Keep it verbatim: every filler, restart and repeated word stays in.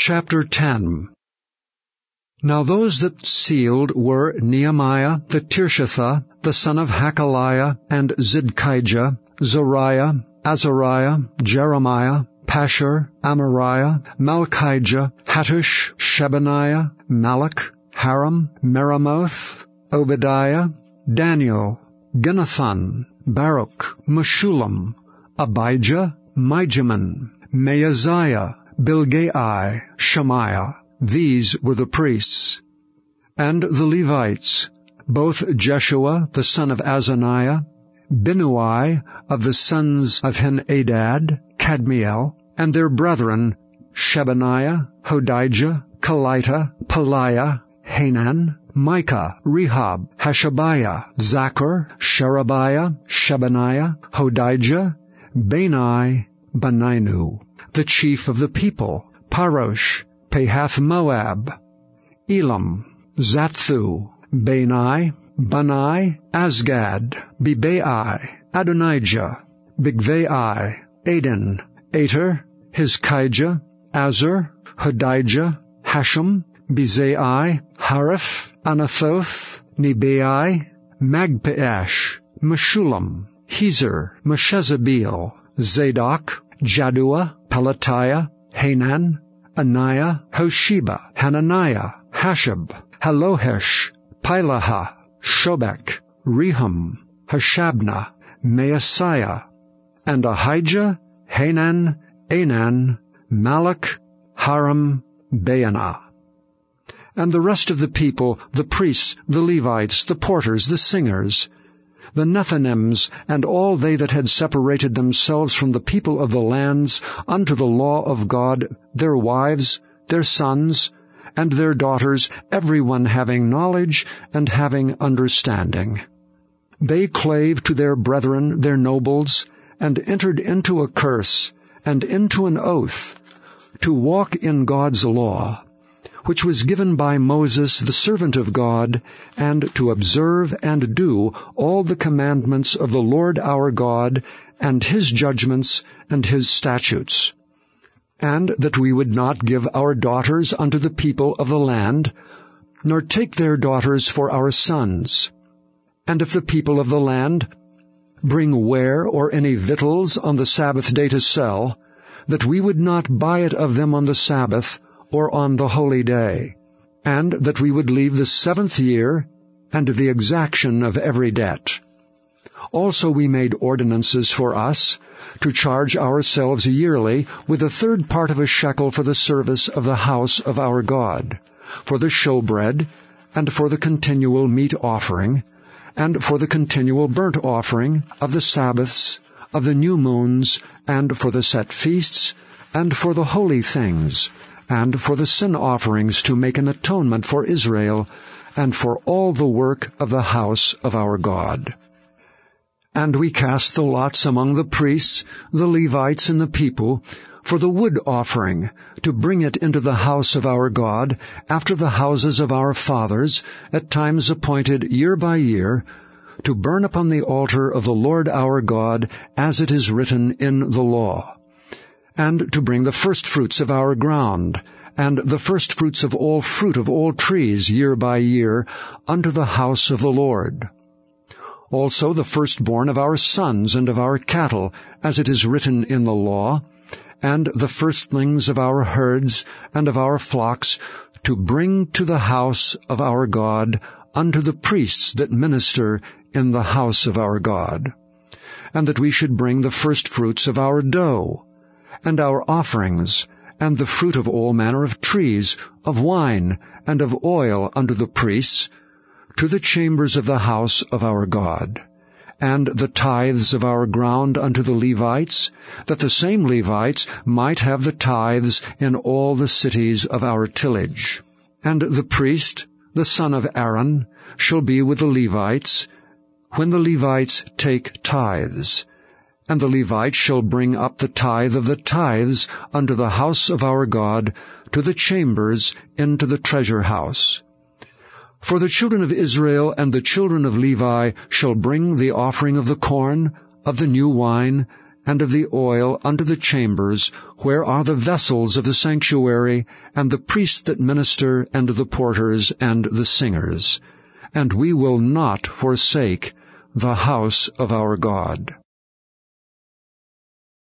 Chapter ten. Now those that sealed were Nehemiah the Tirshatha, the son of Hakaliah, and Zidkijah, Zariah, Azariah, Jeremiah, Pashur, Amariah, Malchijah, Hattush, Shebaniah, Malach, Haram, Meremoth, Obadiah, Daniel, Ginnathan, Baruch, Meshullam, Abijah, Mijamin, Maaziah, Bilgai, Shemaiah. These were the priests. And the Levites, both Jeshua the son of Azaniah, Binnui of the sons of Henadad, Kadmiel, and their brethren, Shebaniah, Hodijah, Kelita, Peliah, Hanan, Micah, Rehab, Hashabiah, Zachor, Sherebiah, Shebaniah, Hodijah, Bani, Beninu, the chief of the people, Parosh, Pahath-Moab, Elam, Zathu, Bani, Bani, Azgad, Bebai, Adonijah, Bigvai, Adin, Ater, Hizkijah, Azur, Hodijah, Hashem, Bezai, Hariph, Anathoth, Nebai, Magpiash, Meshullam, Hezer, Meshezabeel, Zadok, Jaddua, Pelatiah, Hanan, Anaiah, Hosheba, Hananiah, Hashab, Halohesh, Pilaha, Shobek, Rehum, Hashabnah, Maaseiah, and Ahijah, Hanan, Anan, Malach, Haram, Baanah. And the rest of the people, the priests, the Levites, the porters, the singers, the Nethinims, and all they that had separated themselves from the people of the lands unto the law of God, their wives, their sons, and their daughters, every one having knowledge and having understanding. They clave to their brethren, their nobles, and entered into a curse, and into an oath, to walk in God's law, which was given by Moses the servant of God, and to observe and do all the commandments of the Lord our God, and his judgments and his statutes. And that we would not give our daughters unto the people of the land, nor take their daughters for our sons. And if the people of the land bring ware or any victuals on the Sabbath day to sell, that we would not buy it of them on the Sabbath, or on the holy day, and that we would leave the seventh year, and the exaction of every debt. Also we made ordinances for us, to charge ourselves yearly with a third part of a shekel for the service of the house of our God, for the showbread, and for the continual meat offering, and for the continual burnt offering of the Sabbaths, of the new moons, and for the set feasts, and for the holy things, and for the sin offerings to make an atonement for Israel, and for all the work of the house of our God. And we cast the lots among the priests, the Levites, and the people, for the wood offering, to bring it into the house of our God, after the houses of our fathers, at times appointed year by year, to burn upon the altar of the Lord our God, as it is written in the law, and to bring the firstfruits of our ground, and the firstfruits of all fruit of all trees year by year, unto the house of the Lord. Also the firstborn of our sons and of our cattle, as it is written in the law, and the firstlings of our herds and of our flocks, to bring to the house of our God, unto the priests that minister in the house of our God. And that we should bring the firstfruits of our dough, and our offerings, and the fruit of all manner of trees, of wine, and of oil unto the priests, to the chambers of the house of our God, and the tithes of our ground unto the Levites, that the same Levites might have the tithes in all the cities of our tillage. And the priest, the son of Aaron, shall be with the Levites, when the Levites take tithes. And the Levites shall bring up the tithe of the tithes unto the house of our God, to the chambers into the treasure house. For the children of Israel and the children of Levi shall bring the offering of the corn, of the new wine, and of the oil unto the chambers, where are the vessels of the sanctuary, and the priests that minister, and the porters, and the singers. And we will not forsake the house of our God.